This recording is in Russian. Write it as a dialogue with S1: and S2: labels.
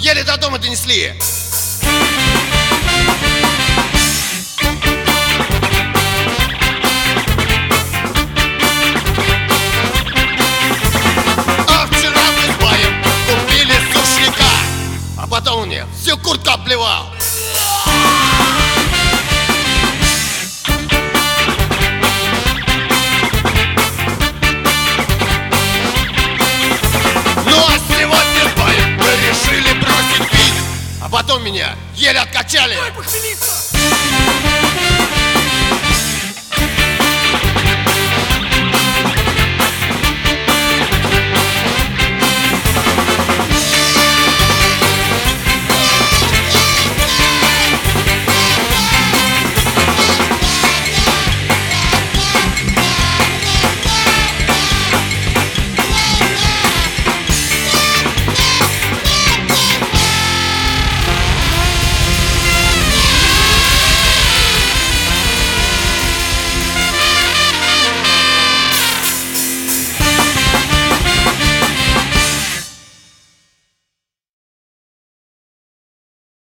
S1: еле до дома донесли. А вчера мы с Баем купили сушняка, а потом он мне всю куртку обливал. А потом меня еле откачали.
S2: Ой, похмелиться!